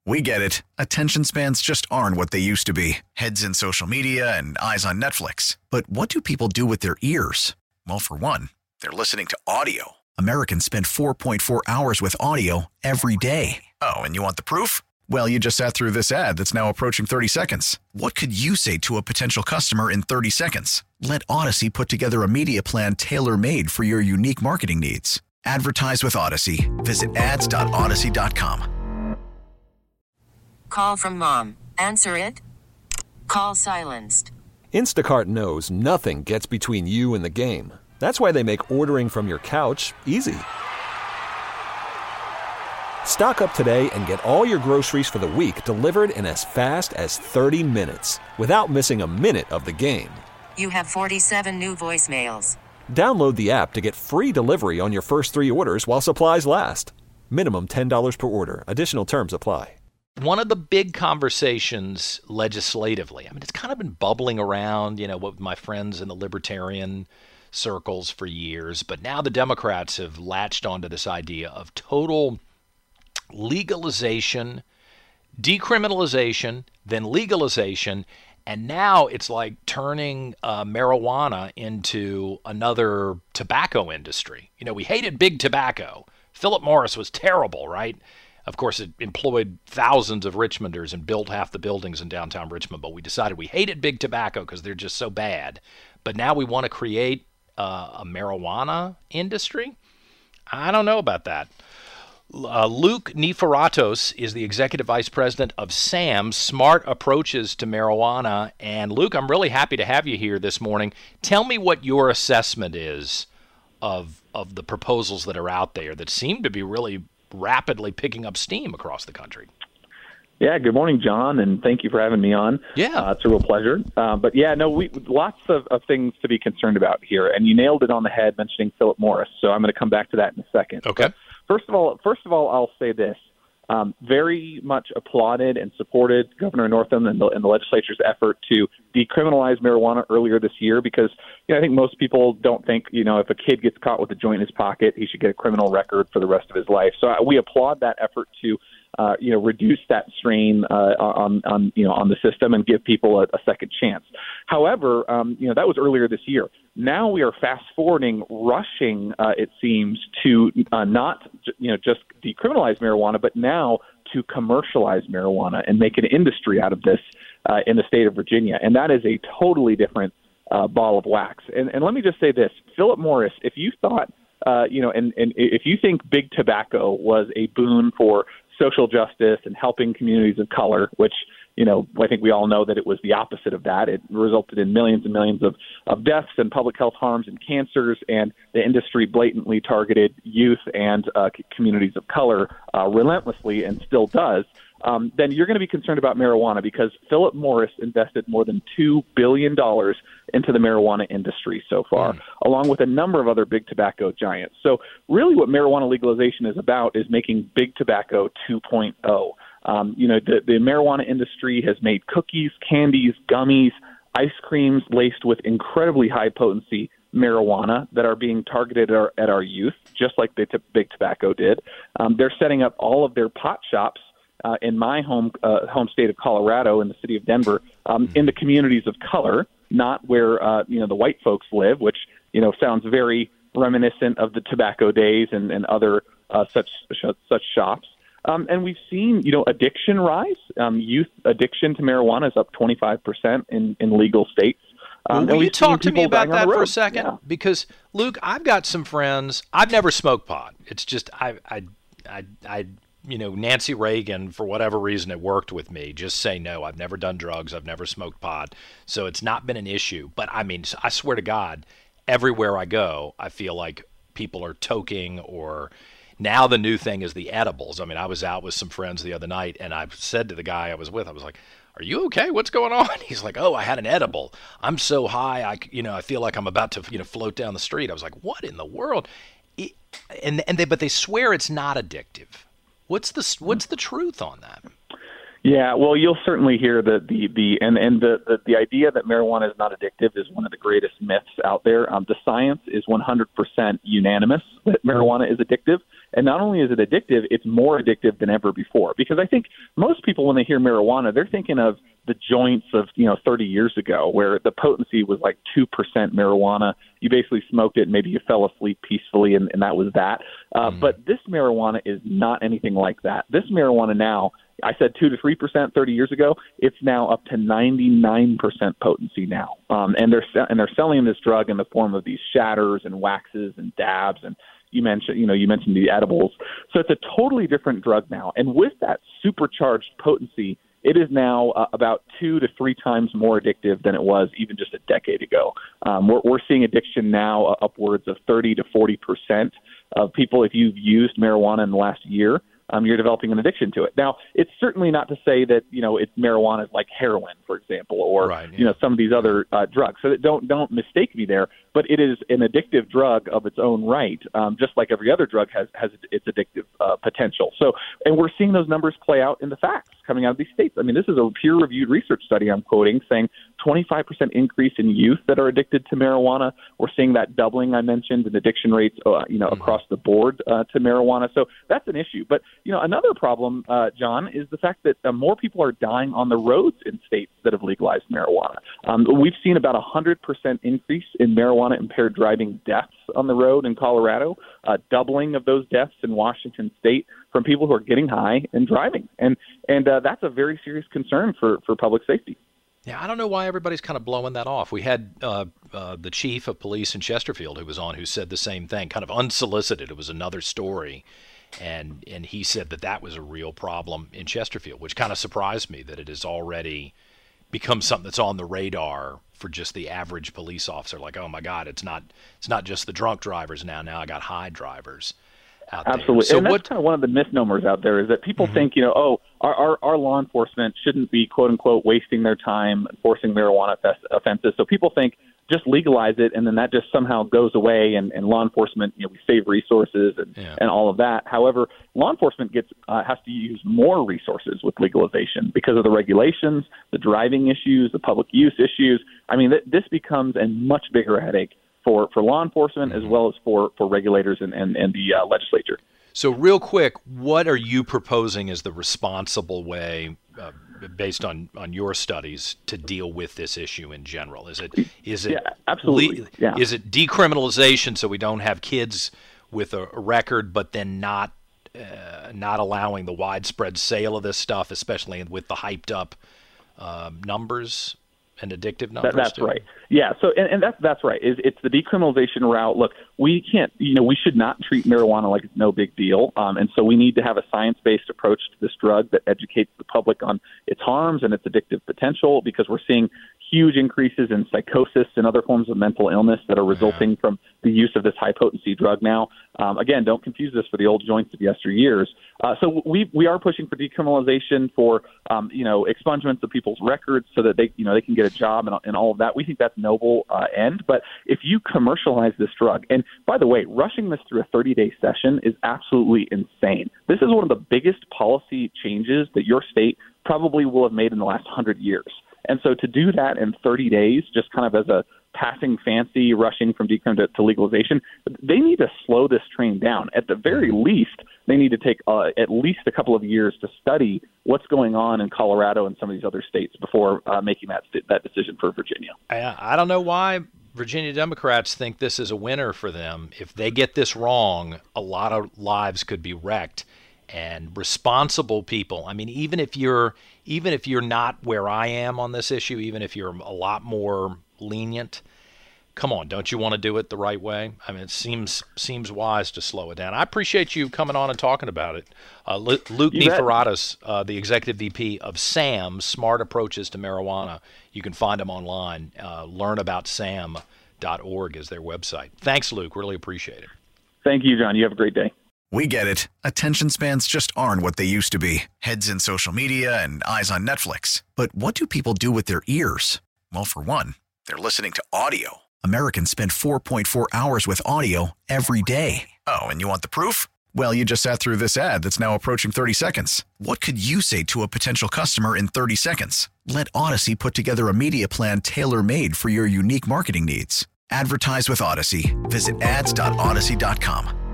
We get it. Attention spans just aren't what they used to be. Heads in social media and eyes on Netflix. But what do people do with their ears? Well, for one, they're listening to audio. Americans spend 4.4 hours with audio every day. Oh, and you want the proof? Well, you just sat through this ad that's now approaching 30 seconds. What could you say to a potential customer in 30 seconds? Let Odyssey put together a media plan tailor-made for your unique marketing needs. Advertise with Odyssey. Visit ads.odyssey.com. Call from mom. Answer it. Call silenced. Instacart knows nothing gets between you and the game. That's why they make ordering from your couch easy. Stock up today and get all your groceries for the week delivered in as fast as 30 minutes without missing a minute of the game. You have 47 new voicemails. Download the app to get free delivery on your first 3 orders while supplies last. Minimum $10 per order. Additional terms apply. One of the big conversations legislatively, I mean, it's kind of been bubbling around, with my friends in the libertarian circles for years, but now the Democrats have latched onto this idea of total legalization, decriminalization, then legalization, and now it's like turning marijuana into another tobacco industry. We hated big tobacco. Philip Morris was terrible, right? Of course, it employed thousands of Richmonders and built half the buildings in downtown Richmond, but we decided we hated big tobacco because they're just so bad. But now we want to create a marijuana industry? I don't know about that. Luke Neferotos is the executive vice president of SAM, Smart Approaches to Marijuana. And Luke, I'm really happy to have you here this morning. Tell me what your assessment is of the proposals that are out there that seem to be really rapidly picking up steam across the country. Yeah, good morning, John, and thank you for having me on. Yeah. It's a real pleasure. Lots of things to be concerned about here, and you nailed it on the head mentioning Philip Morris, so I'm going to come back to that in a second. Okay. First of all, I'll say this. Very much applauded and supported Governor Northam and the legislature's effort to decriminalize marijuana earlier this year because I think most people don't think, if a kid gets caught with a joint in his pocket, he should get a criminal record for the rest of his life. So we applaud that effort to reduce that strain on the system and give people a second chance. However, that was earlier this year. Now we are fast forwarding, rushing, it seems, to not just decriminalize marijuana, but now to commercialize marijuana and make an industry out of this in the state of Virginia. And that is a totally different ball of wax. And let me just say this, Philip Morris, if you thought, and if you think big tobacco was a boon for social justice and helping communities of color, which, I think we all know that it was the opposite of that. It resulted in millions and millions of deaths and public health harms and cancers, and the industry blatantly targeted youth and communities of color relentlessly and still does. Then you're going to be concerned about marijuana because Philip Morris invested more than $2 billion into the marijuana industry so far, along with a number of other big tobacco giants. So really what marijuana legalization is about is making big tobacco 2.0. The marijuana industry has made cookies, candies, gummies, ice creams laced with incredibly high potency marijuana that are being targeted at our youth, just like big tobacco did. They're setting up all of their pot shops in my home state of Colorado, in the city of Denver, in the communities of color, not where the white folks live, which sounds very reminiscent of the tobacco days and other such shops. And we've seen addiction rise. Youth addiction to marijuana is up 25% in legal states. Will you talk to me about that for a second? Yeah. Because Luke, I've got some friends. I've never smoked pot. It's just Nancy Reagan, for whatever reason, it worked with me. Just say no. I've never done drugs. I've never smoked pot. So it's not been an issue. But I mean, I swear to God, everywhere I go, I feel like people are toking or now the new thing is the edibles. I mean, I was out with some friends the other night and I said to the guy I was with, I was like, are you okay? What's going on? He's like, oh, I had an edible. I'm so high. I feel like I'm about to, float down the street. I was like, what in the world? But they swear it's not addictive. What's the truth on that? Yeah, well, you'll certainly hear the idea that marijuana is not addictive is one of the greatest myths out there. The science is 100% unanimous that marijuana is addictive. And not only is it addictive, it's more addictive than ever before. Because I think most people, when they hear marijuana, they're thinking of the joints of 30 years ago, where the potency was like 2% marijuana. You basically smoked it, and maybe you fell asleep peacefully, and that was that. But this marijuana is not anything like that. This marijuana now, I said 2 to 3% 30 years ago. It's now up to 99% potency now, and they're selling this drug in the form of these shatters and waxes and dabs, and you mentioned the edibles. So it's a totally different drug now, and with that supercharged potency, it is now about 2 to 3 times more addictive than it was even just a decade ago. We're seeing addiction now upwards of 30 to 40% of people. If you've used marijuana in the last year, you're developing an addiction to it. Now, it's certainly not to say that it's marijuana is like heroin, for example, or some of these other drugs. So don't mistake me there. But it is an addictive drug of its own right, just like every other drug has its addictive potential. So, and we're seeing those numbers play out in the facts coming out of these states. I mean, this is a peer-reviewed research study I'm quoting saying 25% increase in youth that are addicted to marijuana. We're seeing that doubling I mentioned in addiction rates, across the board to marijuana. So that's an issue. But another problem, John, is the fact that more people are dying on the roads in states that have legalized marijuana. We've seen about 100% increase in marijuana-impaired driving deaths on the road in Colorado, doubling of those deaths in Washington State from people who are getting high and driving. And that's a very serious concern for public safety. Yeah, I don't know why everybody's kind of blowing that off. We had the chief of police in Chesterfield who was on, who said the same thing, kind of unsolicited. It was another story. And he said that was a real problem in Chesterfield, which kind of surprised me that it has already become something that's on the radar for just the average police officer. Like, oh my God, it's not just the drunk drivers now. Now I got high drivers out there. Absolutely. So and that's kind of one of the misnomers out there is that people think, our law enforcement shouldn't be, quote unquote, wasting their time enforcing marijuana offenses. So people think just legalize it, and then that just somehow goes away, and law enforcement, we save resources and all of that. However, law enforcement has to use more resources with legalization because of the regulations, the driving issues, the public use issues. I mean, this becomes a much bigger headache for law enforcement as well as for regulators and the legislature. So real quick, what are you proposing as the responsible way, based on your studies, to deal with this issue in general? Is it absolutely. Is it decriminalization so we don't have kids with a record, but then not allowing the widespread sale of this stuff, especially with the hyped up numbers and addictive numbers? That's right. Yeah. So, and that's right. It's the decriminalization route. Look, we can't, we should not treat marijuana like it's no big deal. And so we need to have a science-based approach to this drug that educates the public on its harms and its addictive potential, because we're seeing huge increases in psychosis and other forms of mental illness that are resulting from the use of this high-potency drug now. Again, don't confuse this for the old joints of yesteryears. So we are pushing for decriminalization, for expungements of people's records so that they can get a job and all of that. We think that's noble end. But if you commercialize this drug, and by the way, rushing this through a 30-day session is absolutely insane. This is one of the biggest policy changes that your state probably will have made in the last 100 years. And so to do that in 30 days, just kind of as a passing fancy, rushing from decrim to legalization, they need to slow this train down. At the very least, they need to take at least a couple of years to study what's going on in Colorado and some of these other states before making that decision for Virginia. I don't know why Virginia Democrats think this is a winner for them. If they get this wrong, a lot of lives could be wrecked. And responsible people, I mean, even if you're not where I am on this issue, even if you're a lot more lenient, come on, don't you want to do it the right way? I mean, it seems wise to slow it down. I appreciate you coming on and talking about it. Luke Neferotis, the executive VP of SAM, Smart Approaches to Marijuana. You can find them online. Learnaboutsam.org is their website. Thanks, Luke. Really appreciate it. Thank you, John. You have a great day. We get it. Attention spans just aren't what they used to be. Heads in social media and eyes on Netflix. But what do people do with their ears? Well, for one, they're listening to audio. Americans spend 4.4 hours with audio every day. Oh, and you want the proof? Well, you just sat through this ad that's now approaching 30 seconds. What could you say to a potential customer in 30 seconds? Let Odyssey put together a media plan tailor-made for your unique marketing needs. Advertise with Odyssey. Visit ads.odyssey.com.